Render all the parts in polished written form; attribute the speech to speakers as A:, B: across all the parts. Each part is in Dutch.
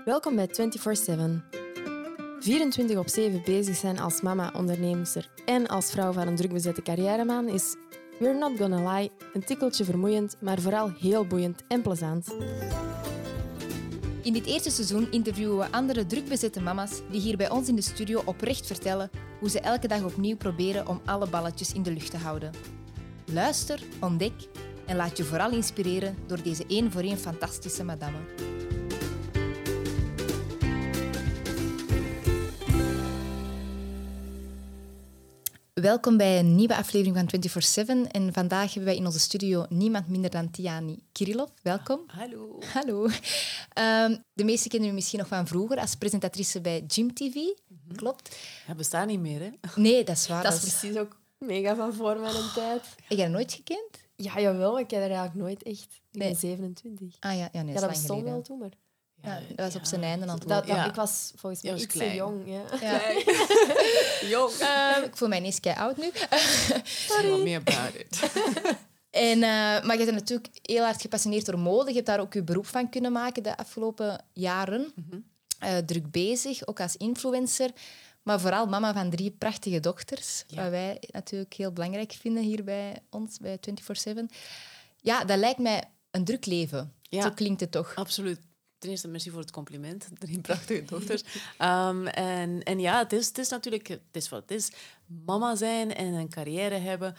A: Welkom bij 24/7. 24 op 7 bezig zijn als mama, onderneemster en als vrouw van een drukbezette carrièreman is, we're not gonna lie, een tikkeltje vermoeiend, maar vooral heel boeiend en plezant.
B: In dit eerste seizoen interviewen we andere drukbezette mama's die hier bij ons in de studio oprecht vertellen hoe ze elke dag opnieuw proberen om alle balletjes in de lucht te houden. Luister, ontdek en laat je vooral inspireren door deze één voor één fantastische madame. Welkom bij een nieuwe aflevering van 24/7 en vandaag hebben wij in onze studio niemand minder dan Tiani Kirillov. Welkom.
C: Hallo.
B: Hallo. De meesten kennen u misschien nog van vroeger als presentatrice bij Gym TV. Klopt?
C: Ja, bestaat niet meer, hè?
B: Nee, dat is waar.
A: Dat is precies ook mega van voor mijn tijd.
B: Heb je dat nooit gekend?
A: Ja, jawel, ik heb er eigenlijk nooit echt. Ik
B: Nee.
A: ben 27.
B: Ah ja, nee,
A: Ja,
B: dat
A: dat
B: is
A: bestond
B: lang
A: wel
B: geleden.
A: toen, maar...
B: Ja, dat was op zijn einde aan het
A: Dat,
B: lopen.
C: Ja.
A: Ik was volgens mij
C: Je was
A: iets te
C: klein.
A: jong. Ja.
B: Ja.
C: Jong.
B: Ik voel mij ineens kei oud nu.
C: Tell me about it.
B: Maar je bent natuurlijk heel hard gepassioneerd door mode. Je hebt daar ook je beroep van kunnen maken de afgelopen jaren. Druk bezig, ook als influencer. Maar vooral mama van 3 prachtige dochters.
C: Ja.
B: Wat wij natuurlijk heel belangrijk vinden hier bij ons, bij 24/7. Ja, dat lijkt mij een druk leven.
C: Ja.
B: Zo klinkt het toch.
C: Absoluut. Ten eerste, merci voor het compliment. 3 prachtige dochters. En ja, het is natuurlijk... Het is wat het is. Mama zijn en een carrière hebben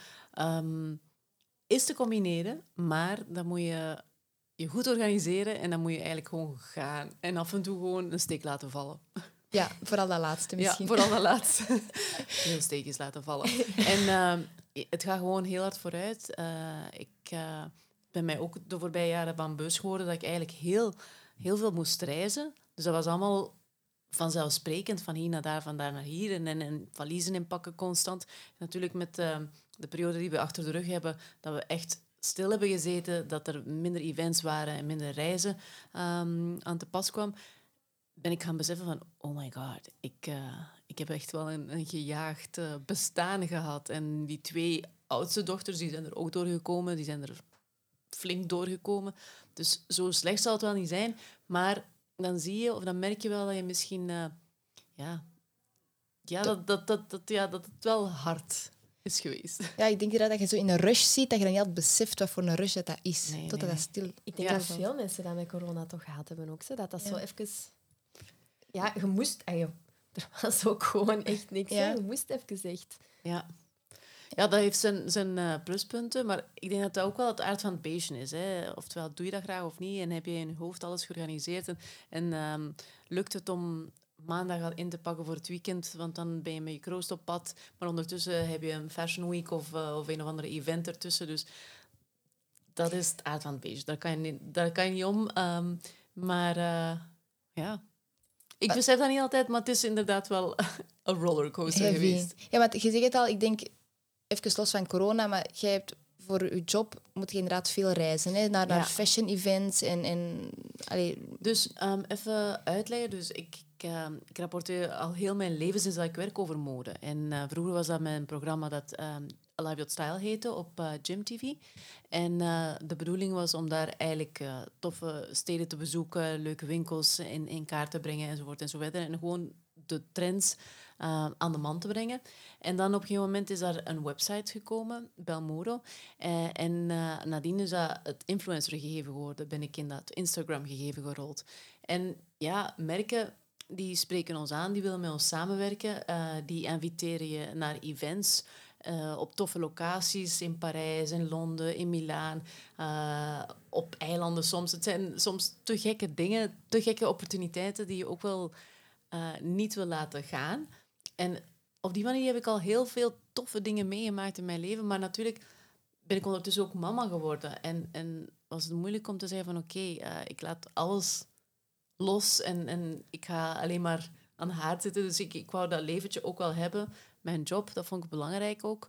C: is te combineren, maar dan moet je je goed organiseren en dan moet je eigenlijk gewoon gaan. En af en toe gewoon een steek laten vallen.
B: Ja, vooral dat laatste misschien.
C: Ja, vooral dat laatste. Heel steekjes laten vallen. En het gaat gewoon heel hard vooruit. Ik ben mij ook de voorbije jaren bambeus geworden dat ik eigenlijk heel veel moest reizen. Dus dat was allemaal vanzelfsprekend, van hier naar daar, van daar naar hier. En valiezen inpakken constant. En natuurlijk met de periode die we achter de rug hebben, dat we echt stil hebben gezeten, dat er minder events waren en minder reizen aan te pas kwam, ben ik gaan beseffen van, oh my god, ik heb echt wel een gejaagd bestaan gehad. En die 2 oudste dochters, die zijn er ook doorgekomen, die zijn er flink doorgekomen. Dus zo slecht zal het wel niet zijn, maar dan zie je, of dan merk je wel dat je misschien, dat het wel hard is geweest.
B: Ja, ik denk inderdaad dat je zo in een rush ziet, dat je dan niet altijd beseft wat voor een rush dat is.
C: Nee,
B: Totdat
C: nee.
B: dat stil...
A: Ik denk
C: Ja.
A: dat veel mensen dat met corona toch gehad hebben ook. Zo. Dat
B: Ja.
A: zo even... Ja, je moest... Er was ook gewoon echt niks.
B: Ja.
A: Hè. Je moest even echt...
C: Ja. Ja, dat heeft zijn pluspunten, maar ik denk dat dat ook wel het aard van het beestje is. Hè. Oftewel, doe je dat graag of niet? En heb je in je hoofd alles georganiseerd? En lukt het om maandag al in te pakken voor het weekend? Want dan ben je met je kroost op pad. Maar ondertussen heb je een fashion week of een of andere event ertussen. Dus dat is het aard van het beestje. Daar kan je niet om. Maar ja... Ik besef dat niet altijd, maar het is inderdaad wel een rollercoaster
B: Heavy.
C: geweest.
B: Ja, want je zegt het al, ik denk, even los van corona, maar jij hebt voor je job moet je inderdaad veel reizen, hè? Naar
C: Ja.
B: fashion events en
C: Dus even uitleggen. Dus ik rapporteer al heel mijn leven sinds dat ik werk over mode. En vroeger was dat mijn programma dat Alive Your Style heette op Gym TV. En de bedoeling was om daar eigenlijk toffe steden te bezoeken, leuke winkels in kaart te brengen enzovoort en zo verder. En gewoon de trends aan de man te brengen. En dan op een gegeven moment is daar een website gekomen, Belmoro. En nadien is dat het influencergegeven geworden. Ben ik in dat Instagram-gegeven gerold. En ja, merken die spreken ons aan, die willen met ons samenwerken. Die inviteren je naar events op toffe locaties in Parijs, in Londen, in Milaan, op eilanden soms. Het zijn soms te gekke dingen, te gekke opportuniteiten die je ook wel niet wil laten gaan. En op die manier heb ik al heel veel toffe dingen meegemaakt in mijn leven. Maar natuurlijk ben ik ondertussen ook mama geworden. En was het moeilijk om te zeggen van oké, ik laat alles los en ik ga alleen maar aan de haard zitten. Dus ik wou dat leventje ook wel hebben. Mijn job, dat vond ik belangrijk ook.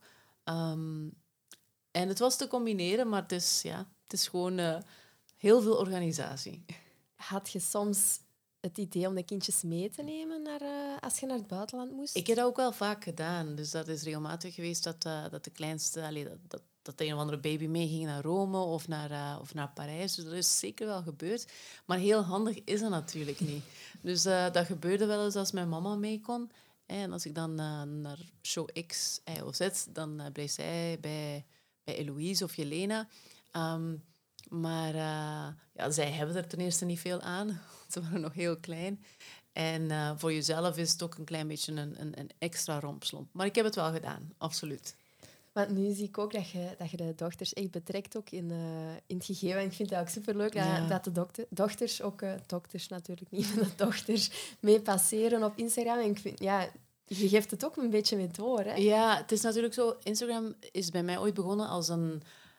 C: En het was te combineren, maar het is gewoon heel veel organisatie.
A: Had je soms het idee om de kindjes mee te nemen als je naar het buitenland moest?
C: Ik heb dat ook wel vaak gedaan. Dus dat is regelmatig geweest dat de kleinste... dat de een of andere baby meeging naar Rome of naar Parijs. Dus dat is zeker wel gebeurd. Maar heel handig is dat natuurlijk niet. Dus dat gebeurde wel eens als mijn mama mee kon. En als ik dan naar show X, Y of Z, dan bleef zij bij Eloïse of Jelena. Maar zij hebben er ten eerste niet veel aan. Ze waren nog heel klein. En voor jezelf is het ook een klein beetje een extra rompslomp. Maar ik heb het wel gedaan, absoluut.
A: Want nu zie ik ook dat je de dochters echt betrekt ook in het gegeven. En ik vind het ook superleuk dat de dochters ook... dokters natuurlijk niet, de dochters mee passeren op Instagram. En ik vind, je geeft het ook een beetje mee door. Hè?
C: Ja, het is natuurlijk zo... Instagram is bij mij ooit begonnen als een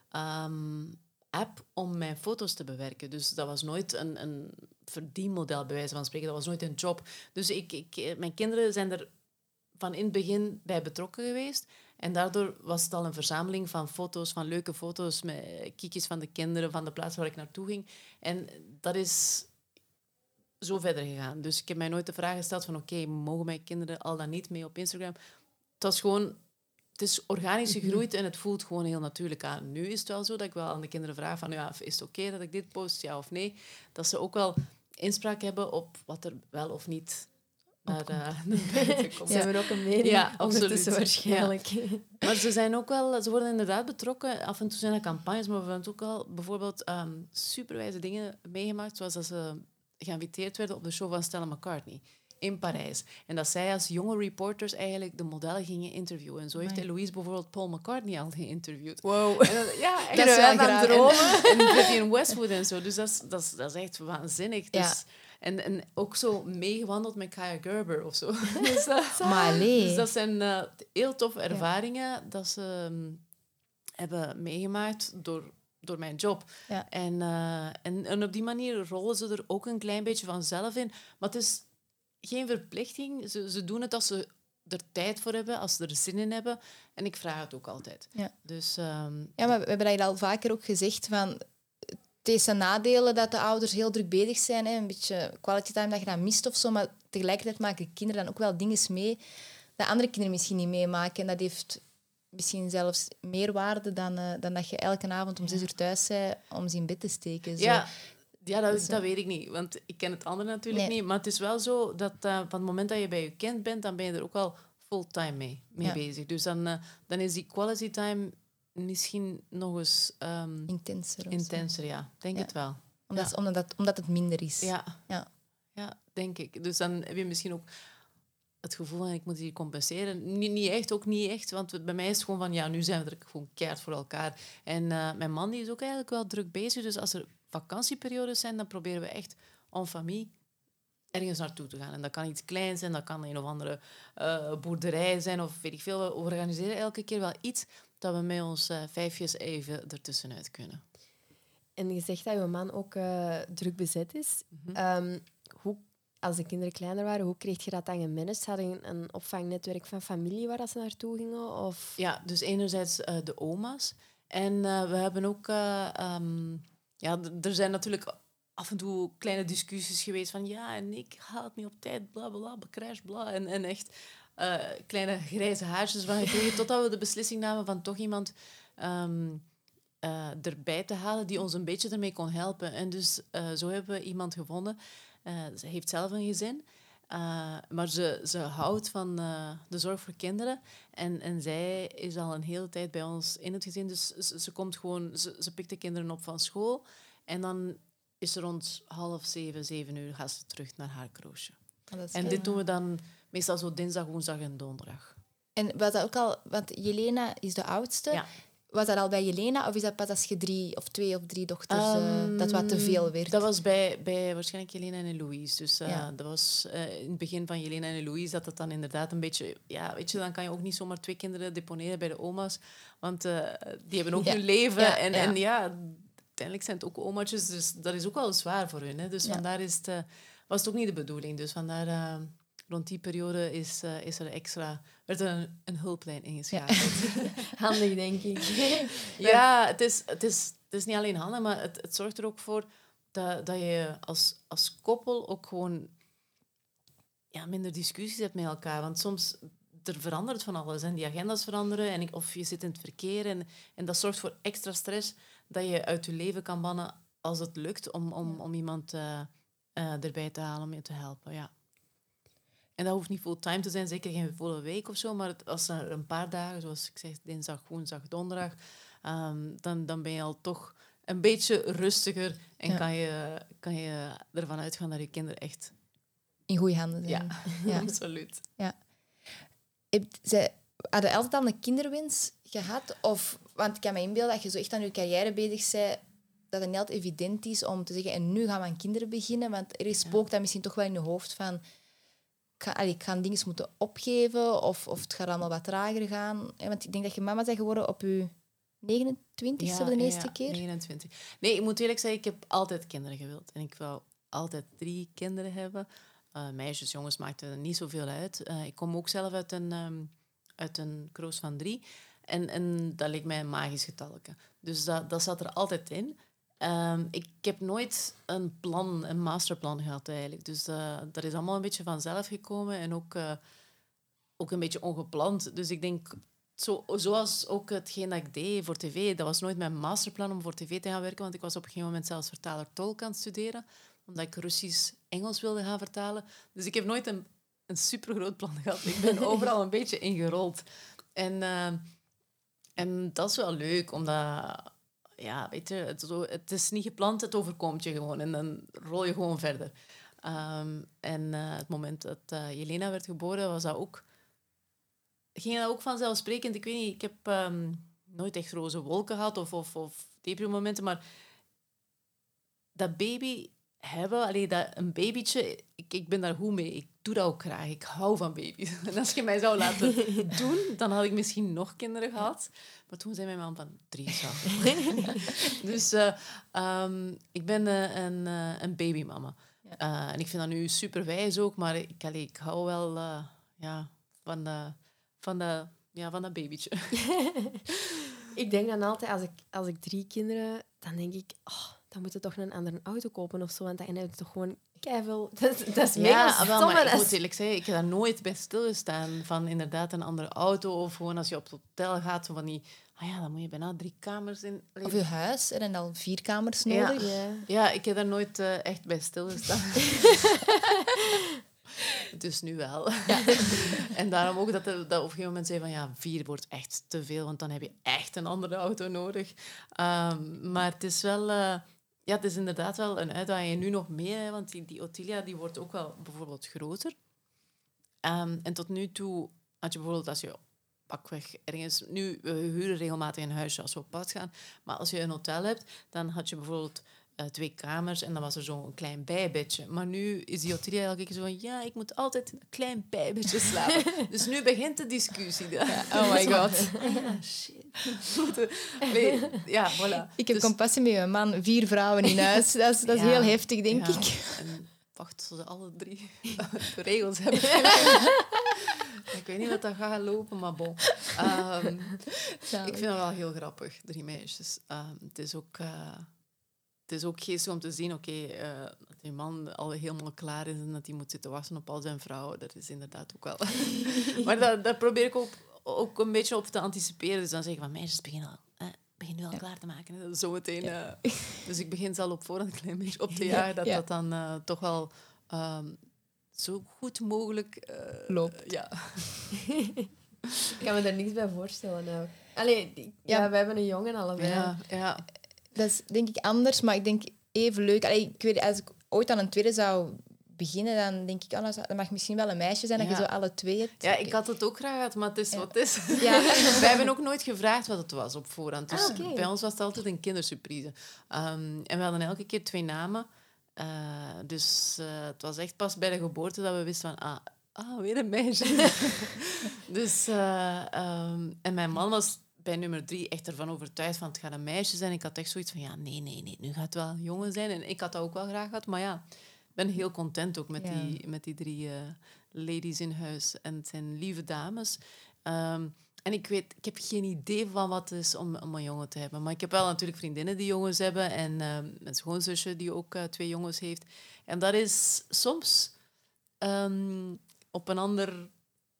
C: app om mijn foto's te bewerken. Dus dat was nooit een verdienmodel, bij wijze van spreken. Dat was nooit een job. Dus mijn kinderen zijn er van in het begin bij betrokken geweest. En daardoor was het al een verzameling van foto's, van leuke foto's met kiekjes van de kinderen, van de plaats waar ik naartoe ging. En dat is zo verder gegaan. Dus ik heb mij nooit de vraag gesteld van oké, mogen mijn kinderen al dan niet mee op Instagram? Het is organisch gegroeid en het voelt gewoon heel natuurlijk aan. Nu is het wel zo dat ik wel aan de kinderen vraag van is het oké dat ik dit post, ja of nee? Dat ze ook wel inspraak hebben op wat er wel of niet naar buiten komt.
A: Ze hebben ook een mening,
C: absoluut.
A: Waarschijnlijk.
C: Ja. Maar ze worden inderdaad betrokken. Af en toe zijn er campagnes, maar we hebben ook al bijvoorbeeld superwijze dingen meegemaakt, zoals dat ze geïnviteerd werden op de show van Stella McCartney in Parijs. En dat zij als jonge reporters eigenlijk de modellen gingen interviewen. En zo heeft Eloïse bijvoorbeeld Paul McCartney al geïnterviewd.
A: Wow.
C: En dat is wel aan dromen. En Vivienne Westwood en zo. Dus dat is echt waanzinnig.
A: Ja.
C: Dus, en ook zo meegewandeld met Kaya Gerber of zo. Dus dat zijn heel toffe ervaringen dat ze hebben meegemaakt door mijn job.
A: Ja.
C: En op die manier rollen ze er ook een klein beetje vanzelf in. Maar het is geen verplichting. Ze doen het als ze er tijd voor hebben, als ze er zin in hebben. En ik vraag het ook altijd.
B: Ja.
C: Dus,
B: Ja, maar we hebben dat hier al vaker ook gezegd van... Deze nadelen dat de ouders heel druk bezig zijn, een beetje quality time dat je dat mist of zo, maar tegelijkertijd maken kinderen dan ook wel dingen mee dat andere kinderen misschien niet meemaken. En dat heeft misschien zelfs meer waarde dan dat je elke avond om 6 uur thuis bent om ze in bed te steken. Zo.
C: Ja, dat weet ik niet, want ik ken het andere natuurlijk niet. Maar het is wel zo dat van het moment dat je bij je kind bent, dan ben je er ook wel fulltime mee bezig. Dus dan is die quality time misschien nog eens... intenser, ja. Denk het wel.
B: Omdat het minder is.
C: Ja, denk ik. Dus dan heb je misschien ook het gevoel van ik moet die compenseren. Ook niet echt, want bij mij is het gewoon van nu zijn we er gewoon keihard voor elkaar. En mijn man die is ook eigenlijk wel druk bezig, dus als er vakantieperiodes zijn, dan proberen we echt en famille ergens naartoe te gaan. En dat kan iets kleins zijn, dat kan een of andere boerderij zijn of weet ik veel. We organiseren elke keer wel iets dat we met ons 5 even ertussenuit kunnen.
A: En je zegt dat je man ook druk bezet is.
C: Mm-hmm.
A: Als de kinderen kleiner waren, hoe kreeg je dat dan gemanaged? Hadden je een opvangnetwerk van familie waar ze naartoe gingen? Of?
C: Ja, dus enerzijds de oma's. En we hebben ook... er zijn natuurlijk af en toe kleine discussies geweest van en ik haal het niet op tijd, bla bla, crash, bla. En echt kleine grijze haartjes van gekregen, totdat we de beslissing namen van toch iemand erbij te halen die ons een beetje ermee kon helpen. En dus zo hebben we iemand gevonden. Ze heeft zelf een gezin, maar ze houdt van de zorg voor kinderen. En zij is al een hele tijd bij ons in het gezin. Dus ze komt gewoon... Ze pikt de kinderen op van school. En dan is ze rond 6:30, 7 gaat ze terug naar haar kroosje. En dit doen we dan meestal zo dinsdag, woensdag en donderdag.
B: En was dat ook al... Want Jelena is de oudste. Ja. Was dat al bij Jelena of is dat pas als je 2 of 3 dochters dat wat te veel werd?
C: Dat was bij waarschijnlijk Jelena en Eloïse. Dus dat was in het begin van Jelena en Eloïse dat het dan inderdaad een beetje... Ja, weet je, dan kan je ook niet zomaar 2 kinderen deponeren bij de oma's. Want die hebben ook hun leven. En uiteindelijk zijn het ook omaatjes. Dus dat is ook wel zwaar voor hun. Hè. Dus vandaar was het ook niet de bedoeling. Dus vandaar... Rond die periode werd er een hulplijn ingeschakeld.
A: Ja. Handig, denk ik.
C: Ja, het is niet alleen handig, maar het zorgt er ook voor dat je als koppel ook gewoon minder discussies hebt met elkaar. Want soms er verandert van alles. En die agenda's veranderen. Of je zit in het verkeer. En dat zorgt voor extra stress dat je uit je leven kan bannen als het lukt om iemand erbij te halen, om je te helpen. Ja. En dat hoeft niet fulltime te zijn, zeker geen volle week of zo. Maar als er een paar dagen, zoals ik zeg, dinsdag, woensdag, donderdag, dan ben je al toch een beetje rustiger en kan je ervan uitgaan dat je kinderen echt...
B: In goede handen zijn.
C: Ja, absoluut.
B: Ja. Hadden altijd al een kinderwens gehad? Want ik kan me inbeelden dat je zo echt aan je carrière bezig bent, dat het niet altijd evident is om te zeggen, en nu gaan we aan kinderen beginnen. Want er spookt dat misschien toch wel in je hoofd van, ik ga dingen moeten opgeven of het gaat allemaal wat trager gaan. Want ik denk dat je mama bent geworden op je 29e of de eerste keer.
C: 29. Nee, ik moet eerlijk zeggen, ik heb altijd kinderen gewild. En ik wou altijd 3 kinderen hebben. Meisjes, jongens, maakte er niet zoveel uit. Ik kom ook zelf uit een kroost van 3. En dat leek mij een magisch getalletje. Dus dat zat er altijd in. Ik heb nooit een masterplan gehad eigenlijk. Dus dat is allemaal een beetje vanzelf gekomen en ook een beetje ongepland. Dus ik denk, zoals ook hetgeen dat ik deed voor tv, dat was nooit mijn masterplan om voor tv te gaan werken, want ik was op een gegeven moment zelfs vertaler-tolk aan het studeren, omdat ik Russisch-Engels wilde gaan vertalen. Dus ik heb nooit een supergroot plan gehad. Ik ben overal een beetje ingerold. En dat is wel leuk, omdat... Ja, weet je, het is niet gepland, het overkomt je gewoon. En dan rol je gewoon verder. Het moment dat Jelena werd geboren, ging dat ook vanzelfsprekend. Ik weet niet, ik heb nooit echt roze wolken gehad of depri-momenten, maar dat baby hebben, een babytje, ik ben daar goed mee. Ik doe dat ook graag. Ik hou van baby's. En als je mij zou laten doen, dan had ik misschien nog kinderen gehad. Maar toen zei mijn man van 3 is wel. Dus ik ben een babymama. Ja. En ik vind dat nu super wijs ook, maar ik hou wel van dat babytje.
A: Ik denk dan altijd, als ik 3 kinderen, dan denk ik... dan moet je toch een andere auto kopen of zo, want dan heb je toch gewoon keiveel... Dat is mega stom.
C: Maar ik moet eerlijk zeggen, ik heb daar nooit bij stilgestaan van inderdaad een andere auto of gewoon als je op het hotel gaat, van die... dan moet je bijna 3 kamers in...
B: Of je huis, er zijn dan 4 kamers nodig.
C: Ja, ik heb daar nooit echt bij stilgestaan. Dus nu wel. Ja. En daarom ook dat op een gegeven moment zei van 4 wordt echt te veel, want dan heb je echt een andere auto nodig. Maar het is wel... het is inderdaad wel een uitdaging. Nu nog meer, want die Ottilia die wordt ook wel bijvoorbeeld groter. En tot nu toe had je bijvoorbeeld als je pakweg ergens... Nu, we huren regelmatig een huisje als we op pad gaan. Maar als je een hotel hebt, dan had je bijvoorbeeld 2 kamers en dan was er zo'n klein bijbedje. Maar nu is die Ottilia elke keer zo van... ik moet altijd in een klein bijbedje slapen. Dus nu begint de discussie.
B: Oh my god.
C: Shit. Voilà.
B: Ik heb compassie met mijn man. 4 vrouwen in huis. Dat is heel heftig, denk ik.
C: En wacht tot ze alle 3 de regels hebben. Ik weet niet wat dat gaat lopen, maar bon. Ik vind het wel heel grappig, 3 meisjes. Het is ook geestig om te zien, dat die man al helemaal klaar is en dat hij moet zitten wachten op al zijn vrouwen. Dat is inderdaad ook wel... Maar daar probeer ik ook een beetje op te anticiperen. Dus dan zeg ik van, meisjes, begin nu al klaar te maken. Zometeen. Dus ik begin ze al op voorhand een klein beetje op te jagen, dat dan toch wel zo goed mogelijk
B: loopt.
C: Ja.
A: Ik kan me daar niks bij voorstellen. Nou. Allee, we hebben een jongen allebei.
C: Ja.
B: Dat is denk ik anders, maar ik denk even leuk. Ik weet, als ik ooit aan een tweede zou beginnen, dan denk ik, dat mag misschien wel een meisje zijn, dat je zo alle 2 hebt.
C: Ja, ik had het ook graag gehad, maar het is wat het is. Ja. Wij hebben ook nooit gevraagd wat het was op voorhand. Dus bij ons was het altijd een kindersurprise. En we hadden elke keer 2 namen. Dus het was echt pas bij de geboorte dat we wisten van... weer een meisje. Dus... en mijn man was... bij nummer 3 echt ervan overtuigd van het gaat een meisje zijn. Ik had echt zoiets van, nee, nu gaat het wel een jongen zijn. En ik had dat ook wel graag gehad. Maar ik ben heel content ook met die 3 ladies in huis. En het zijn lieve dames. En ik heb geen idee van wat het is om een jongen te hebben. Maar ik heb wel natuurlijk vriendinnen die jongens hebben. En mijn schoonzusje die ook 2 jongens heeft. En dat is soms op een ander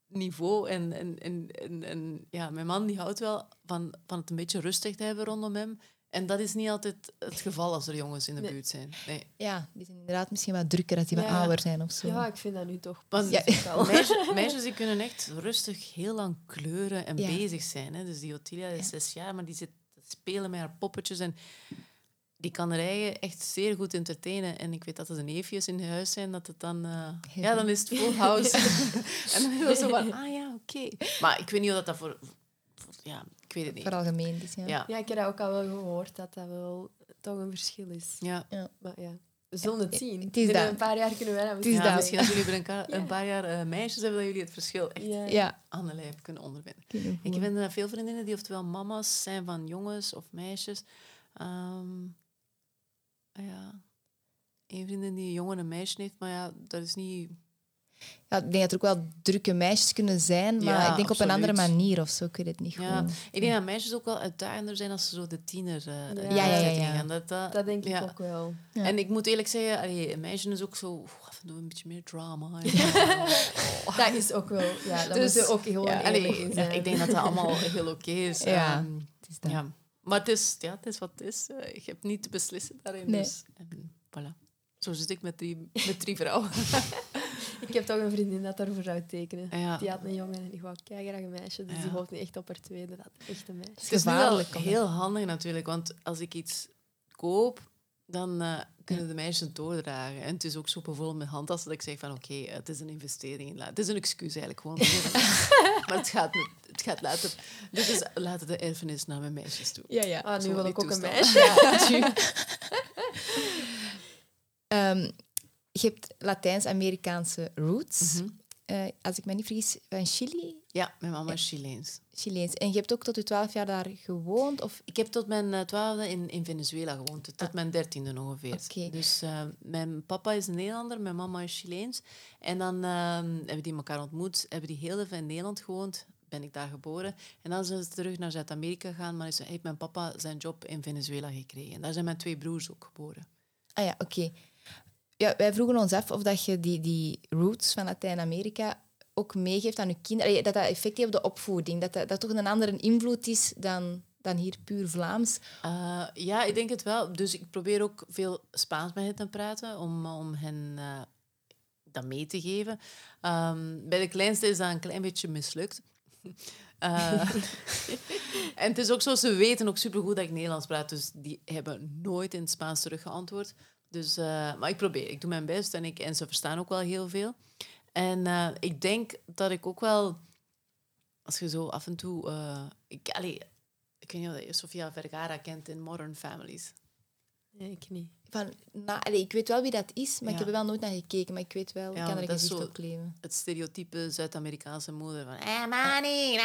C: niveau. En ja, mijn man die houdt wel van het een beetje rustig te hebben rondom hem. En dat is niet altijd het geval als er jongens in de buurt zijn. Nee.
B: Ja, die zijn inderdaad misschien wat drukker als die wat ouder zijn of zo.
A: Ja, ik vind dat nu toch.
C: Want meisjes die kunnen echt rustig heel lang kleuren en
B: Ja.
C: bezig zijn. Hè. Dus die Ottilia is 6 jaar, maar die zit te spelen met haar poppetjes. En die kan haar eigen echt zeer goed entertainen. En ik weet dat er de neefjes in huis zijn, dat het dan... dan is het full house. En dan is het zo van, oké. Maar ik weet niet of dat voor... Ja, ik weet het niet.
B: Veralgemeen dus, ja.
C: Ja.
A: Ja, ik heb dat ook al wel gehoord, dat dat wel toch een verschil is.
C: Ja.
A: Maar ja, we zullen het zien.
B: Het is
A: Binnen
B: dat.
A: een paar jaar kunnen wij dat
B: Het is
C: Ja,
B: dat.
C: misschien als jullie binnen een paar jaar meisjes hebben, dat jullie het verschil echt
B: Ja.
C: aan de lijf kunnen ondervinden.
B: Kunnen
C: Ik heb veel vriendinnen die oftewel mama's zijn van jongens of meisjes. Eén vriendin die een jongen en een meisje heeft, maar ja, dat is niet...
B: Ja, ik denk dat er ook wel drukke meisjes kunnen zijn, maar
C: Ja,
B: ik denk op een andere
C: absoluut.
B: manier of zo. Ik weet het niet
C: Ja,
B: goed.
C: ik denk dat meisjes ook wel uitdagender zijn als ze zo de tiener
A: Ja,
C: setting
B: ja.
C: gaan.
A: Dat denk ik
C: ja.
A: ook wel.
B: Ja.
C: En ik moet eerlijk zeggen, een meisje is ook zo... af en toe een beetje meer drama.
A: Dat is ook wel... Ja, daar
C: Dus,
A: moeten we ook heel eerlijk in zijn.
C: ik denk dat dat allemaal heel oké is.
B: Ja,
C: Ehm,
B: het is dat.
C: ja. Maar het is wat het is. Je hebt niet te beslissen daarin.
B: Nee.
C: Dus, voilà. Zo zit ik met drie vrouwen.
A: Ik heb toch een vriendin dat daarvoor zou tekenen.
C: Ja.
A: Die had een jongen en die wou keigraag een meisje. Dus
C: Ja.
A: die hoopt nu echt op haar tweede. Dat echt een meisje.
C: Het is nu wel
B: gevaarlijk, hoor.
C: heel handig natuurlijk, want als ik iets koop, dan kunnen de meisjes het doordragen. En het is ook zo bijvoorbeeld met handtassen dat ik zeg van oké, het is een investering. Het is een excuus eigenlijk gewoon. Maar het gaat later... Dus laten de erfenis naar mijn meisjes toe.
B: Ja.
A: Ah,
C: Zo
A: nu wil
C: die
A: ik ook een
C: toestand.
A: meisje.
B: Je hebt Latijns-Amerikaanse roots.
C: Mhm.
B: Als ik me niet vergis, van Chili.
C: Ja, mijn mama is Chileens.
B: Chileens. En je hebt ook tot je 12 jaar daar gewoond? Of...
C: Ik heb tot mijn 12e in Venezuela gewoond, tot mijn 13e ongeveer.
B: Oké.
C: Dus mijn papa is een Nederlander, mijn mama is Chileens. En dan hebben die elkaar ontmoet, hebben die heel even in Nederland gewoond, ben ik daar geboren. En dan zijn ze terug naar Zuid-Amerika gegaan, maar heeft mijn papa zijn job in Venezuela gekregen. En daar zijn mijn 2 broers ook geboren.
B: Ah ja, oké. Ja, wij vroegen ons af of dat je die roots van Latijns-Amerika ook meegeeft aan je kinderen. Allee, dat effect heeft op de opvoeding. Dat toch een andere invloed is dan hier puur Vlaams.
C: Ja, ik denk het wel. Dus ik probeer ook veel Spaans met hen te praten, om hen dat mee te geven. Bij de kleinste is dat een klein beetje mislukt. En het is ook zo, ze weten ook supergoed dat ik Nederlands praat, dus die hebben nooit in het Spaans teruggeantwoord. Dus, maar ik probeer, ik doe mijn best en ze verstaan ook wel heel veel. En ik denk dat ik ook wel, als je zo af en toe... ik weet niet of je Sofia Vergara kent in Modern Families.
A: Nee, ik niet.
B: Ik weet wel wie dat is, maar
C: Ja.
B: ik heb er wel nooit naar gekeken. Maar ik weet wel, ik
C: Ja,
B: kan er een
C: dat is
B: gezicht
C: zo-
B: op kleven.
C: Het stereotype Zuid-Amerikaanse moeder van... Mani,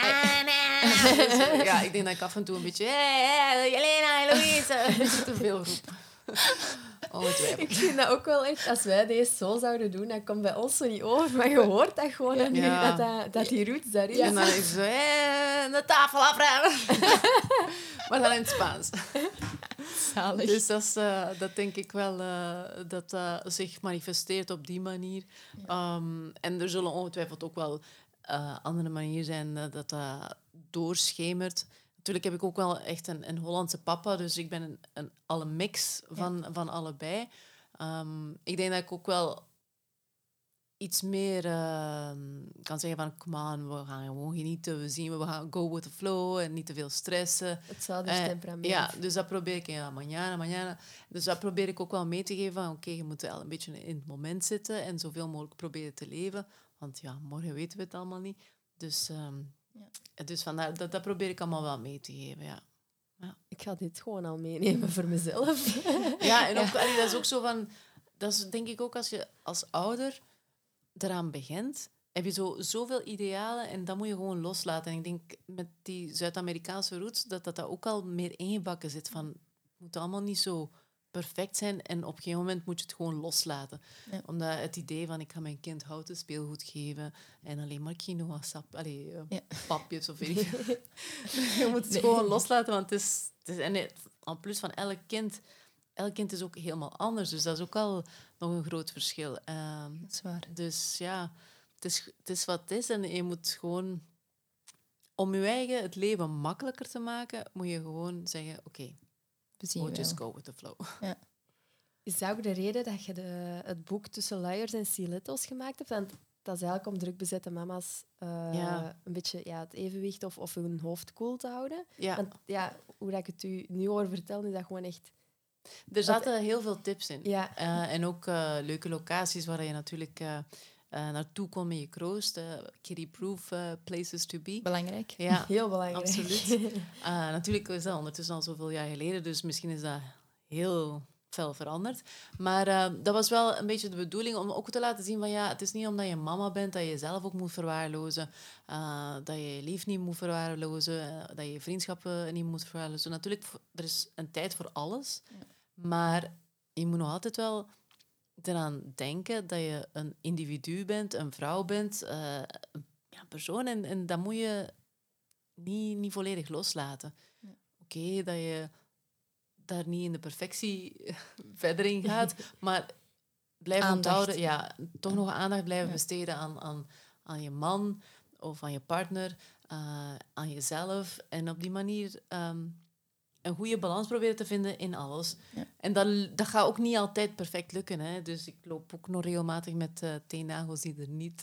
C: Dus, ja, ik denk dat ik af en toe een beetje... Jelena, Eloise. Te veel roep. Ongetwijfeld.
A: Ik vind dat ook wel echt, als wij deze zo zouden doen, dat komt bij ons zo niet over. Maar je hoort dat gewoon, en nu,
C: Ja.
A: dat die roots daarin
C: En
A: is.
C: dan is het zo... de tafel afruimen. Maar dan in het Spaans.
B: Zalig.
C: Dus dat denk ik wel dat dat zich manifesteert op die manier. En er zullen ongetwijfeld ook wel andere manieren zijn dat dat doorschemert. Natuurlijk heb ik ook wel echt een Hollandse papa, dus ik ben al een mix van allebei. Ik denk dat ik ook wel iets meer kan zeggen van, come on, we gaan gewoon genieten, we gaan go with the flow en niet te veel stressen.
A: Het zouderstemperament.
C: Ja, dus dat probeer ik, mañana. Dus dat probeer ik ook wel mee te geven van, oké, je moet wel een beetje in het moment zitten en zoveel mogelijk proberen te leven. Want ja, morgen weten we het allemaal niet. Dus, dus vandaar, dat probeer ik allemaal wel mee te geven, ja.
A: Ik ga dit gewoon al meenemen voor mezelf.
C: Ja, en ook, dat is ook zo van... Dat is denk ik ook als je als ouder eraan begint, heb je zoveel idealen en dat moet je gewoon loslaten. En ik denk met die Zuid-Amerikaanse roots dat ook al meer ingebakken zit van... Het moet allemaal niet zo perfect zijn en op een gegeven moment moet je het gewoon loslaten.
B: Ja.
C: Omdat het idee van ik ga mijn kind houten speelgoed geven en alleen maar quinoa sap, papjes of weet ik veel. Je moet het gewoon loslaten, want het is en en plus van elk kind is ook helemaal anders. Dus dat is ook al nog een groot verschil.
B: Dat is waar.
C: Dus ja, het is wat het is en je moet gewoon... Om je eigen het leven makkelijker te maken, moet je gewoon zeggen, oké, just go with the flow.
A: Ja. Is dat ook de reden dat je het boek Tussen luiers en stiletto's gemaakt hebt? Want dat is eigenlijk om druk bezette mama's een beetje het evenwicht of hun hoofd koel te houden.
C: Ja.
A: Want hoe dat ik het u nu hoor vertellen, is dat gewoon echt...
C: Er zaten heel veel tips in.
A: Ja.
C: En ook leuke locaties waar je natuurlijk naartoe kon met je kroost. Kiddie-proof places to be.
B: Belangrijk.
C: Ja,
A: heel belangrijk.
C: Absoluut. Natuurlijk is dat ondertussen al zoveel jaar geleden, dus misschien is dat heel fel veranderd. Maar dat was wel een beetje de bedoeling om ook te laten zien van het is niet omdat je mama bent dat je jezelf ook moet verwaarlozen, dat je je lief niet moet verwaarlozen, dat je je vriendschappen niet moet verwaarlozen. Natuurlijk, er is een tijd voor alles, maar je moet nog altijd wel eraan denken dat je een individu bent, een vrouw bent, een persoon, en dat moet je niet volledig loslaten. Ja. Oké, dat je daar niet in de perfectie verder in gaat, maar blijf onthouden, toch nog aandacht blijven besteden aan je man of aan je partner, aan jezelf, en op die manier een goede balans proberen te vinden in alles. Ja. En dat gaat ook niet altijd perfect lukken. Hè. Dus ik loop ook nog regelmatig met teennagels die er niet...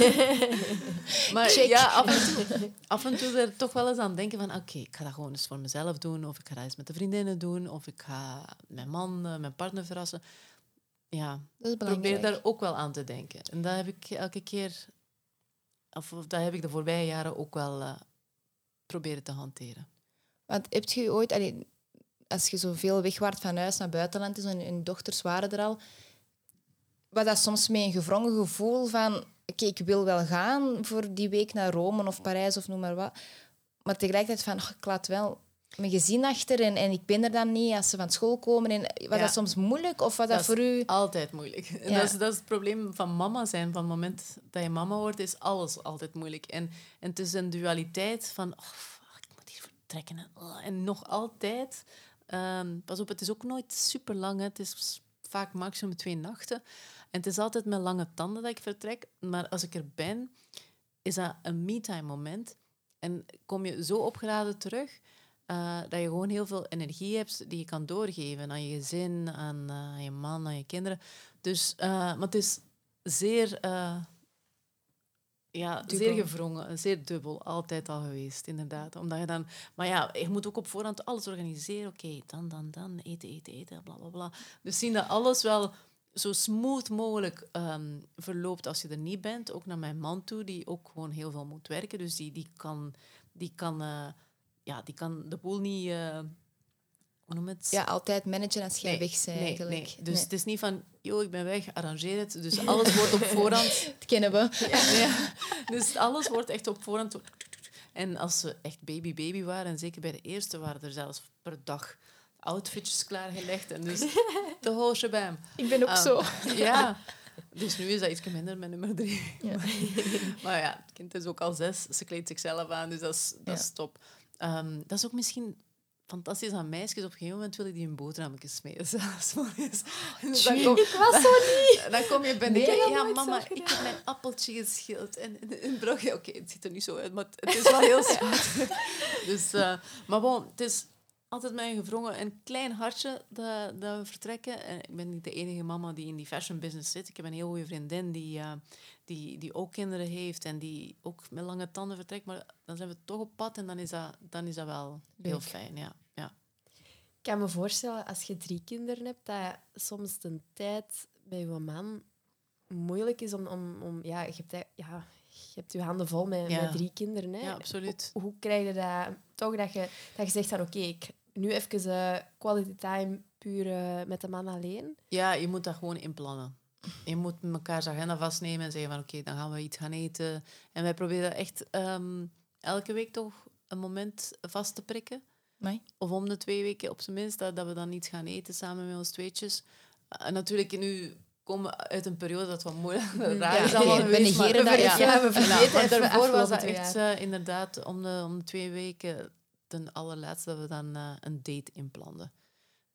C: Maar af en toe er toch wel eens aan denken van oké, ik ga dat gewoon eens voor mezelf doen, of ik ga dat eens met de vriendinnen doen, of ik ga mijn man, mijn partner verrassen. Ja, probeer daar ook wel aan te denken. En dat heb ik elke keer... Of dat heb ik de voorbije jaren ook wel proberen te hanteren.
B: Want heb je ooit, als je zoveel weg waart van huis naar buitenland is en je dochters waren er al, was dat soms met een gewrongen gevoel van oké, ik wil wel gaan voor die week naar Rome of Parijs of noem maar wat, maar tegelijkertijd van ik laat wel mijn gezin achter en ik ben er dan niet als ze van school komen. En was dat soms moeilijk of was dat voor u...
C: Altijd moeilijk. Ja. Dat is het probleem van mama zijn. Van het moment dat je mama wordt, is alles altijd moeilijk. En het is een dualiteit van trekken. En nog altijd... pas op, het is ook nooit super lang. Het is vaak maximum 2 nachten. En het is altijd met lange tanden dat ik vertrek. Maar als ik er ben, is dat een me-time moment. En kom je zo opgeladen terug, dat je gewoon heel veel energie hebt die je kan doorgeven aan je gezin, aan je man, aan je kinderen. Dus, maar het is zeer... zeer gewrongen, zeer dubbel, altijd al geweest, inderdaad. Omdat je dan... Maar je moet ook op voorhand alles organiseren. Oké, dan, eten, bla, bla, bla. Dus zien dat alles wel zo smooth mogelijk verloopt als je er niet bent. Ook naar mijn man toe, die ook gewoon heel veel moet werken. Dus die kan de boel niet... hoe noem het?
B: Ja, altijd managen als jij weg bent, eigenlijk.
C: Nee. Dus het is niet van, ik ben weg, arrangeer het. Dus alles wordt op voorhand...
B: Dat kennen we.
C: Ja. Dus alles wordt echt op voorhand... En als ze echt baby waren, en zeker bij de eerste, waren er zelfs per dag outfitjes klaargelegd. En dus de whole shebang.
B: Ik ben ook zo.
C: Ja. Dus nu is dat iets minder met nummer 3. Ja. Maar het kind is ook al 6. Ze kleedt zichzelf aan, dus dat is top. Dat is ook misschien... fantastisch aan meisjes. Op een gegeven moment wil ik die een boterhammetje smeren zelfs. Dus
A: ik was zo niet.
C: Dan kom je binnen. Mama, ik heb mijn appeltje geschild. En een broodje. Oké, het ziet er niet zo uit, maar het is wel heel zoet. Dus, maar bon, het is altijd mijn gewrongen een klein hartje dat we vertrekken. En ik ben niet de enige mama die in die fashion business zit. Ik heb een heel goede vriendin die ook kinderen heeft en die ook met lange tanden vertrekt. Maar dan zijn we toch op pad en dan is dat wel heel fijn. Ja.
A: Ik kan me voorstellen, als je 3 kinderen hebt, dat soms de tijd bij je man moeilijk is om je hebt je handen vol met 3 kinderen. Hè?
C: Ja, absoluut.
A: Hoe krijg je dat toch dat je zegt van oké, nu even quality time puur met de man alleen?
C: Ja, je moet dat gewoon inplannen. Je moet elkaars agenda vastnemen en zeggen van oké, dan gaan we iets gaan eten. En wij proberen echt elke week toch een moment vast te prikken.
B: Nee.
C: Of om de 2 weken op zijn minst, dat we dan iets gaan eten samen met ons tweetjes. En natuurlijk, nu komen we uit een periode dat wat moeilijk raar is allemaal geweest.
B: We vergeten
C: maar daarvoor was dat echt inderdaad om de 2 weken ten allerlaatste dat we dan een date inplanden.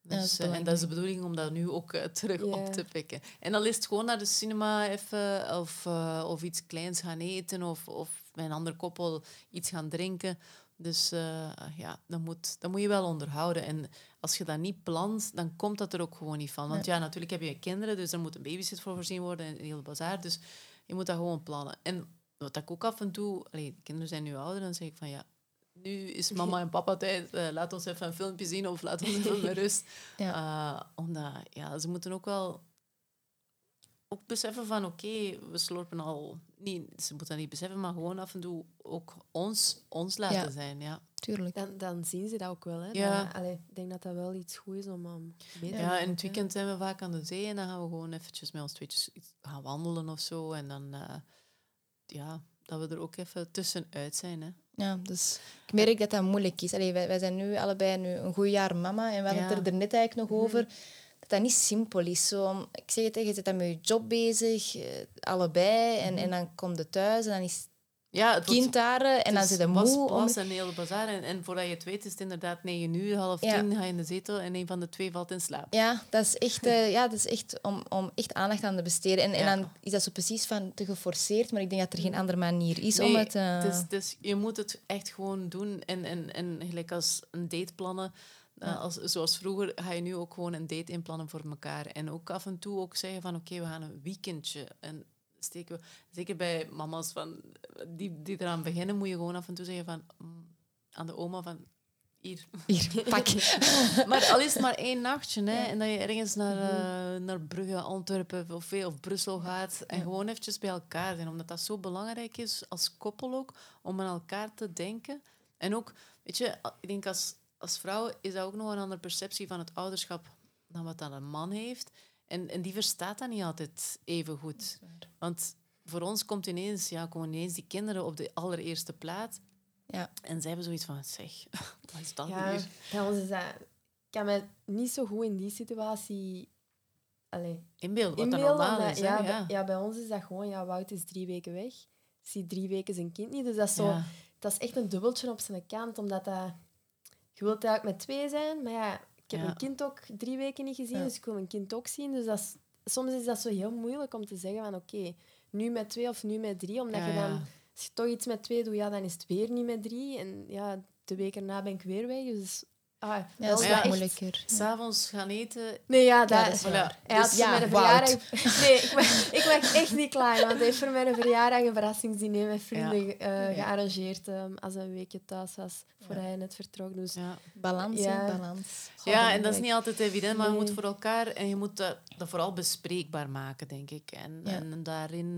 C: Dus, en dat is de bedoeling om dat nu ook terug op te pikken. En dan is het gewoon naar de cinema even of iets kleins gaan eten of met een ander koppel iets gaan drinken. Dus dat moet je wel onderhouden. En als je dat niet plant, dan komt dat er ook gewoon niet van. Want natuurlijk heb je kinderen, dus er moet een babysit voor voorzien worden en heel bazaar. Dus je moet dat gewoon plannen. En wat ik ook af en toe... de kinderen zijn nu ouder, dan zeg ik van nu is mama en papa tijd. Laat ons even een filmpje zien of laat ons even met rust. Omdat ze moeten ook wel beseffen van oké, we slorpen al... Niet, ze moeten dat niet beseffen, maar gewoon af en toe ook ons laten zijn. Ja.
B: Tuurlijk.
A: Dan zien ze dat ook wel. Hè?
C: Ja.
A: Ik denk dat dat wel iets goed is om mee te
C: Ja, in het weekend zijn we vaak aan de zee en dan gaan we gewoon eventjes met ons tweetjes gaan wandelen of zo. En dan... dat we er ook even tussenuit zijn. Hè.
B: Ja, dus ik merk dat dat moeilijk is. Wij zijn nu allebei een goed jaar mama en we hadden het er net eigenlijk nog over dat dat niet simpel is. Zo, ik zeg het tegen je, zit dan met je job bezig, allebei, en dan kom je thuis en dan is het kind daar en dan zit je moe.
C: Was een hele bazaar en voordat je het weet is het inderdaad 9 uur, 9:30, ga je in de zetel en een van de twee valt in slaap. Ja,
B: dat is echt om echt aandacht aan te besteden. En dan is dat zo precies van te geforceerd, maar ik denk dat er geen andere manier is om het...
C: Dus je moet het echt gewoon doen. En gelijk als een date plannen, zoals vroeger, ga je nu ook gewoon een date inplannen voor elkaar. En ook af en toe ook zeggen van oké, we gaan een weekendje... En steken we, zeker bij mama's die eraan beginnen, moet je gewoon af en toe zeggen van aan de oma van hier
B: pak.
C: Maar al is het maar 1 nachtje, hè, en dat je ergens naar Brugge, Antwerpen of Brussel gaat en gewoon eventjes bij elkaar zijn, omdat dat zo belangrijk is als koppel ook, om aan elkaar te denken. En ook, weet je, ik denk als vrouw is dat ook nog een andere perceptie van het ouderschap dan wat dan een man heeft. En die verstaat dat niet altijd even goed. Want voor ons komen ineens die kinderen op de allereerste plaats.
B: Ja.
C: En zij hebben zoiets van, zeg, wat is dat hier?
A: Bij ons is dat... Ik kan me niet zo goed in die situatie...
C: Inbeelden, wat dat normaal is.
A: Bij ons is dat gewoon... Wout is 3 weken weg. Ziet 3 weken zijn kind niet. Dus dat is, dat is echt een dubbeltje op zijn kant. Omdat dat... Je wilt eigenlijk met 2 zijn, maar ik heb mijn kind ook 3 weken niet gezien, dus ik wil mijn kind ook zien. Dus soms is dat zo heel moeilijk om te zeggen van oké, nu met 2 of nu met 3. Omdat je dan, als je toch iets met 2 doet, dan is het weer niet met 3. En de week erna ben ik weer weg. Dus
B: dat is echt moeilijker.
C: 's Avonds gaan eten...
A: Nee, dat is
C: waar.
A: Hij had voor mijn verjaardag... Nee, ik mag echt niet klagen, want hij heeft voor mijn verjaardag een verrassingsdiner met vrienden gearrangeerd als een weekje thuis was, voor hij net vertrok. Dus,
B: balans, balans.
C: Ja, en dat is niet altijd evident, maar je moet voor elkaar... En je moet dat vooral bespreekbaar maken, denk ik. En daarin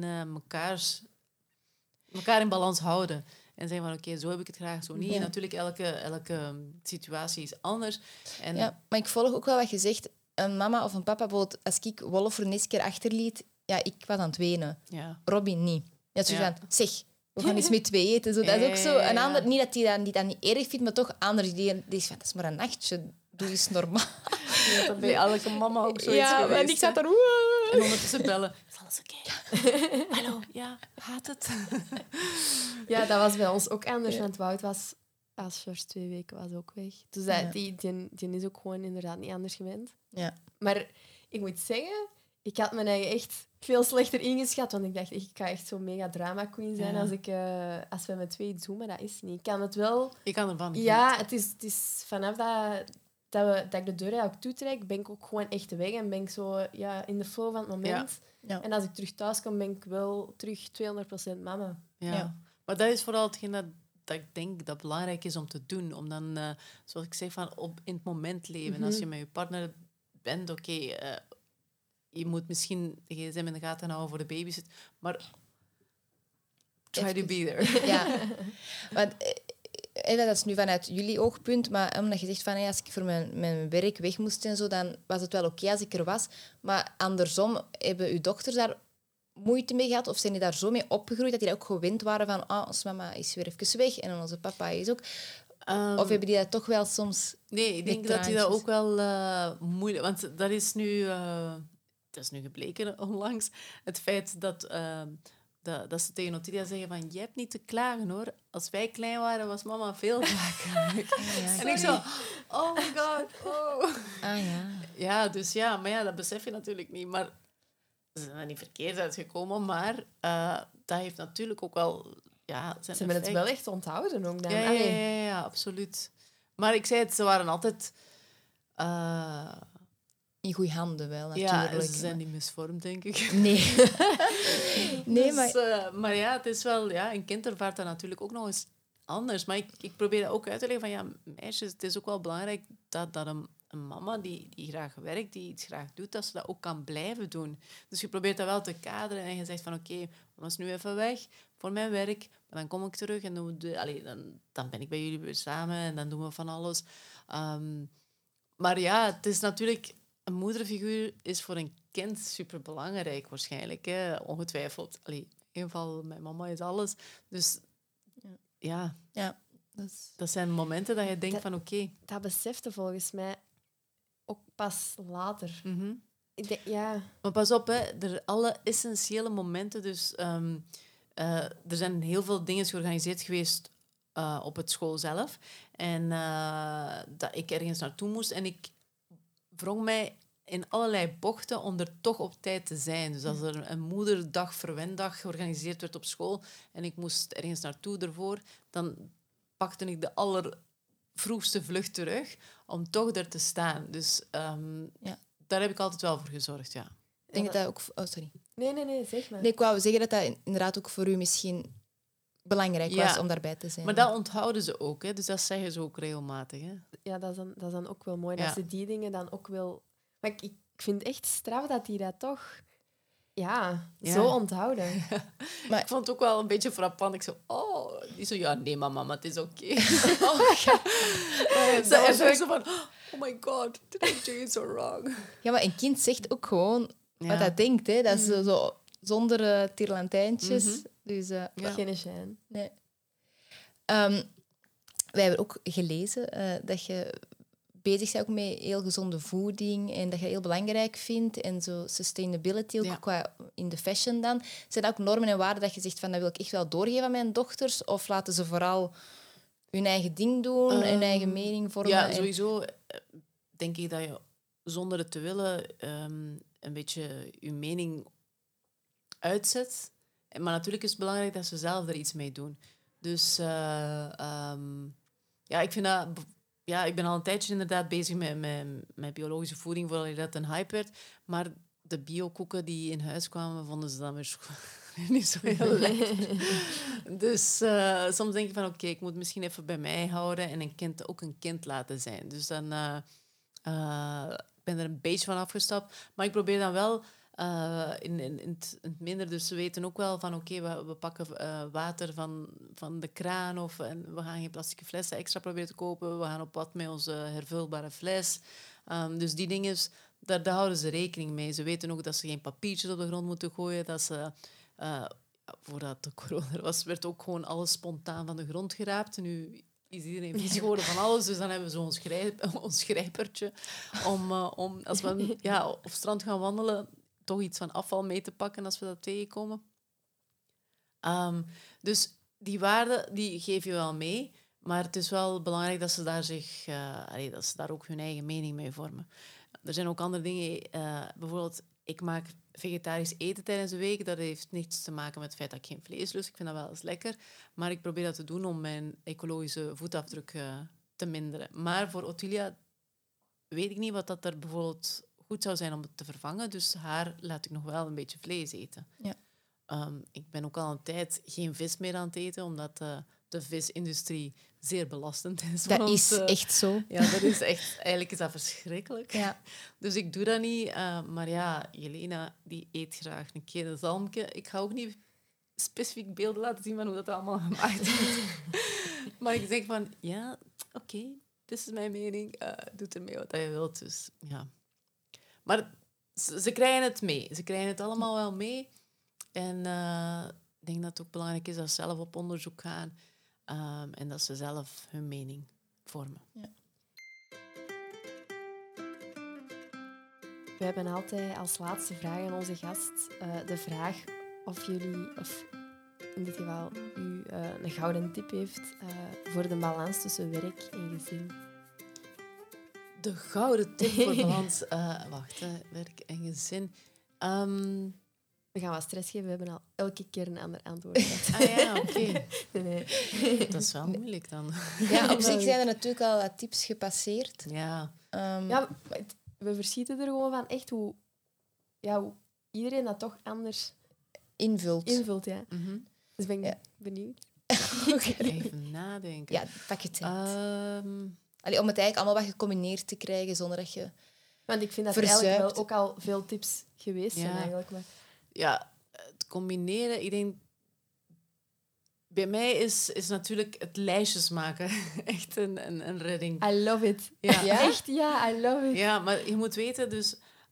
C: elkaar in balans houden. En zeggen van, oké, zo heb ik het graag, zo niet. En natuurlijk, elke situatie is anders. En...
B: Ja, maar ik volg ook wel wat je zegt. Een mama of een papa, bijvoorbeeld, als ik Wolf voor de eerste keer achterliet, ik was aan het wenen.
C: Ja.
B: Robin niet. Ja, zo van, zeg, we gaan eens met 2 eten. Zo, dat is ook zo een ander... Niet dat die dat niet erg vindt, maar toch anders. Die is van, dat is maar een nachtje. Doe eens normaal.
C: Ja, dat bij elke mama ook zoiets geweest.
B: En ik zat er...
C: En ondertussen bellen. Is alles oké? Hallo, gaat het?
A: Ja, dat was bij ons ook anders, want Wout was first 2 weken was ook weg. Dus die is ook gewoon inderdaad niet anders gewend.
B: Ja.
A: Maar ik moet zeggen, ik had mijn eigen echt veel slechter ingeschat, want ik dacht, ik ga echt zo'n mega drama queen zijn als we met 2 iets doen, maar dat is niet. Ik kan het wel...
C: Je kan ervan
A: Ja, het is vanaf dat ik de deur eigenlijk toetrek, ben ik ook gewoon echt weg en ben ik zo in de flow van het moment.
B: Ja.
A: En als ik terug thuis kom, ben ik wel terug 200% mama.
C: Ja. Maar dat is vooral hetgeen dat ik denk dat belangrijk is om te doen. Om dan, zoals ik zeg, in het moment leven. Als je met je partner bent, je moet misschien de gsm in de gaten houden voor de babysit, maar try to be there.
B: Ja. Want, dat is nu vanuit jullie oogpunt, maar omdat je zegt van als ik voor mijn werk weg moest en zo, dan was het wel oké als ik er was. Maar andersom, hebben uw dochters daar moeite mee gehad? Of zijn die daar zo mee opgegroeid dat die ook gewend waren van onze mama is weer even weg en onze papa is ook... Of hebben die dat toch wel soms...
C: Nee, ik denk dat die dat ook wel moeilijk... Want dat is nu gebleken onlangs. Het feit dat dat ze tegen Ottilia zeggen van... Je hebt niet te klagen, hoor. Als wij klein waren, was mama veel vaker. En ik zo... Oh my god, oh.
B: Ah ja.
C: Ja, dus ja, maar ja, dat besef je natuurlijk niet. Maar ze zijn er niet verkeerd uitgekomen, maar dat heeft natuurlijk ook wel... Ja,
A: Ze hebben het wel echt onthouden ook dan.
C: Ja, absoluut. Maar ik zei het, ze waren altijd...
B: In goede handen wel, natuurlijk.
C: Ja, ze zijn niet misvormd, denk ik.
B: Nee. Nee,
C: dus, maar ja, het is wel... Ja, een kind ervaart dat natuurlijk ook nog eens anders. Maar ik probeer dat ook uit te leggen van... Ja, meisjes, het is ook wel belangrijk dat een mama die graag werkt, die iets graag doet, dat ze dat ook kan blijven doen. Dus je probeert dat wel te kaderen en je zegt van oké, mama is nu even weg voor mijn werk, maar dan kom ik terug en dan ben ik bij jullie weer samen en dan doen we van alles. Maar ja, het is natuurlijk... Een moederfiguur is voor een kind superbelangrijk waarschijnlijk. Hè? Ongetwijfeld. In ieder geval, mijn mama is alles. Dus ja dat zijn momenten dat je denkt van oké.
A: Dat besefte volgens mij ook pas later.
C: Mm-hmm.
A: Ik denk, ja.
C: Maar pas op, hè, alle essentiële momenten. Dus er zijn heel veel dingen georganiseerd geweest op het school zelf. En dat ik ergens naartoe moest. En ik wrong mij in allerlei bochten om er toch op tijd te zijn. Dus als er een moederdag, verwendag georganiseerd werd op school en ik moest ergens naartoe ervoor, dan pakte ik de allervroegste vlucht terug om toch er te staan. Dus daar heb ik altijd wel voor gezorgd, ja.
B: Ik denk dat ook... Oh, sorry.
A: Nee, zeg maar.
B: Nee, ik wou zeggen dat dat inderdaad ook voor u misschien belangrijk was om daarbij te zijn.
C: Maar dat onthouden ze ook, hè? Dus dat zeggen ze ook regelmatig. Hè?
A: Ja, dat is dan ook wel mooi, dat ze die dingen dan ook wel... Maar ik vind echt straf dat die dat toch zo onthouden.
C: Maar ik vond het ook wel een beetje frappant. Ik zo, die zo, ja, nee, mama, het is oké. Ze zo van, oh my god, did I do it so wrong?
B: Ja, maar een kind zegt ook gewoon wat hij denkt. Hè. Dat is zo zonder tirlantijntjes.
C: Mm-hmm.
B: Dus,
A: Geen gêne.
B: Nee. Wij hebben ook gelezen dat je bezig bent ook met heel gezonde voeding en dat je heel belangrijk vindt en zo sustainability ook qua in de fashion dan. Zijn dat ook normen en waarden dat je zegt van dat wil ik echt wel doorgeven aan mijn dochters of laten ze vooral hun eigen ding doen, hun eigen mening vormen?
C: Ja, sowieso denk ik dat je zonder het te willen een beetje je mening uitzet. Maar natuurlijk is het belangrijk dat ze zelf er iets mee doen. Dus ik vind dat... Ja, ik ben al een tijdje inderdaad bezig met biologische voeding, vooral dat een hype werd. Maar de biokoeken die in huis kwamen, vonden ze dan weer niet zo heel lekker. Dus soms denk ik van oké, ik moet misschien even bij mij houden en ook een kind laten zijn. Dus dan ben er een beetje van afgestapt. Maar ik probeer dan wel in het minder. Dus ze weten ook wel van oké, we pakken water van de kraan of we gaan geen plastic flessen extra proberen te kopen. We gaan op pad met onze hervulbare fles. Dus die dingen, daar houden ze rekening mee. Ze weten ook dat ze geen papiertjes op de grond moeten gooien. Dat ze, voordat de corona er was, werd ook gewoon alles spontaan van de grond geraapt. Nu is iedereen vies geworden van alles. Dus dan hebben we ons grijpertje om als we op strand gaan wandelen, toch iets van afval mee te pakken als we dat tegenkomen. Dus die waarden die geef je wel mee, maar het is wel belangrijk dat ze dat ze daar ook hun eigen mening mee vormen. Er zijn ook andere dingen. Bijvoorbeeld, ik maak vegetarisch eten tijdens de week. Dat heeft niets te maken met het feit dat ik geen vlees lust. Ik vind dat wel eens lekker. Maar ik probeer dat te doen om mijn ecologische voetafdruk te minderen. Maar voor Ottilia weet ik niet wat dat er bijvoorbeeld goed zou zijn om het te vervangen. Dus haar laat ik nog wel een beetje vlees eten. Ja. Ik ben ook al een tijd geen vis meer aan het eten, omdat de visindustrie zeer belastend is.
B: Dat is echt zo.
C: Ja, dat is echt... Eigenlijk is dat verschrikkelijk.
B: Ja.
C: Dus ik doe dat niet. Maar ja, Jelena, die eet graag een keer een zalmje. Ik ga ook niet specifiek beelden laten zien van hoe dat allemaal gemaakt wordt. Maar ik zeg van, ja, oké, dit is mijn mening. Doe ermee wat je wilt. Dus, ja. Maar ze krijgen het mee. Ze krijgen het allemaal wel mee. En ik denk dat het ook belangrijk is dat ze zelf op onderzoek gaan en dat ze zelf hun mening vormen. Ja.
A: We hebben altijd als laatste vraag aan onze gast de vraag of in dit geval u een gouden tip heeft voor de balans tussen werk en gezin.
C: De gouden tip voor balans. Werk en gezin.
A: We gaan wat stress geven. We hebben al elke keer een ander antwoord gehad.
C: Oké.
A: Nee.
C: Dat is wel moeilijk dan.
B: Ja, op zich zijn er natuurlijk al wat tips gepasseerd.
C: Ja.
A: Ja, we verschieten er gewoon van echt hoe iedereen dat toch anders
B: invult.
A: Ja.
C: Mm-hmm.
A: Dus ben ik benieuwd.
C: Even nadenken.
B: Ja, pak het tijd.
C: Ehm,
B: Om het eigenlijk allemaal wat gecombineerd te krijgen zonder dat je...
A: Want ik vind dat er
B: Verzuipt.
A: eigenlijk wel ook al veel tips geweest zijn.
C: Ja.
A: Eigenlijk. Maar
C: ja, het combineren. Ik denk... Bij mij is natuurlijk het lijstjes maken echt een redding.
A: I love it.
C: Ja.
B: Ja?
A: Echt, ja, I love it.
C: Ja, maar je moet weten, dus...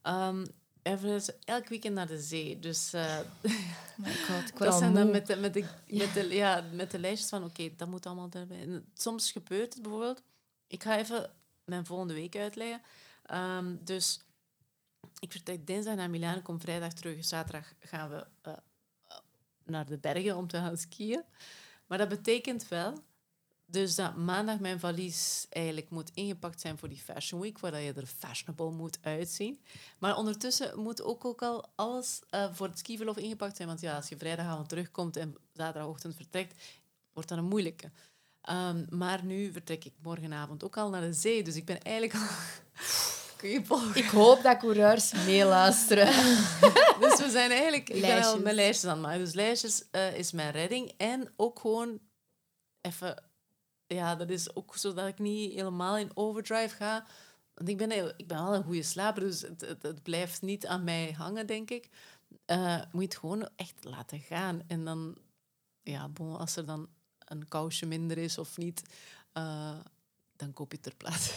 C: elk weekend naar de zee. Dus
B: My god, ik word
C: dat
B: al
C: zijn dan
B: moe.
C: met de lijstjes van... Oké, dat moet allemaal erbij. En soms gebeurt het bijvoorbeeld... Ik ga even mijn volgende week uitleggen. Dus ik vertrek dinsdag naar Milaan, kom vrijdag terug. Zaterdag gaan we naar de bergen om te gaan skiën. Maar dat betekent wel dus dat maandag mijn valies eigenlijk moet ingepakt zijn voor die Fashion Week, waar je er fashionable moet uitzien. Maar ondertussen moet ook al alles voor het skiverlof ingepakt zijn. Want ja, als je vrijdagavond terugkomt en zaterdagochtend vertrekt, wordt dat een moeilijke. Maar nu vertrek ik morgenavond ook al naar de zee. Dus ik ben eigenlijk al... Kun je volgen?
A: Ik hoop dat coureurs meeluisteren.
C: Dus we zijn eigenlijk... Ik ben al
A: Lijstjes.
C: mijn lijstjes aan het maken. Dus lijstjes is mijn redding. En ook gewoon even... Ja, dat is ook zodat ik niet helemaal in overdrive ga. Want ik ben wel een goede slaper, dus het blijft niet aan mij hangen, denk ik. Moet je het gewoon echt laten gaan. En dan... Ja, bon, als er dan een kousje minder is of niet... dan koop je het ter plaatse.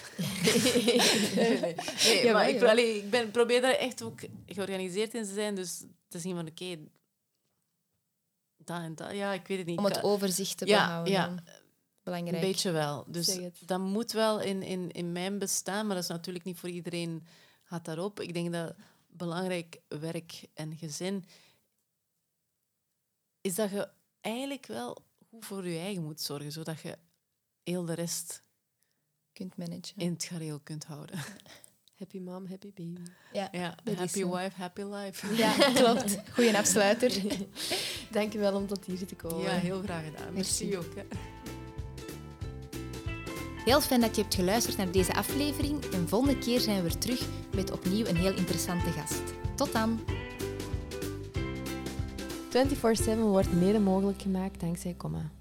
C: Nee,
A: Ja,
C: maar
A: wel,
C: ik probeer daar echt ook georganiseerd in te zijn. Dus te zien van, oké, dat en dat. Ja, ik weet het niet.
B: Om het overzicht te behouden.
C: Ja,
B: dan. Belangrijk.
C: een beetje wel. Dus
A: Zeg het.
C: dat moet wel in mijn bestaan, maar dat is natuurlijk niet voor iedereen gaat daarop. Ik denk dat belangrijk werk en gezin is dat je eigenlijk wel goed voor je eigen moet zorgen, zodat je heel de rest
B: Kunt managen.
C: in het gareel kunt houden.
A: Happy mom, happy baby.
B: Ja,
C: Ja,
B: dat is
C: happy
B: zo.
C: wife, happy life.
B: Ja, klopt. Goeie afsluiter.
A: Dank je wel om tot hier te komen.
C: Ja, heel graag gedaan. Merci ook. Hè.
B: Heel fijn dat je hebt geluisterd naar deze aflevering. En volgende keer zijn we weer terug met opnieuw een heel interessante gast. Tot dan!
A: 24/7 wordt mede mogelijk gemaakt dankzij Comma.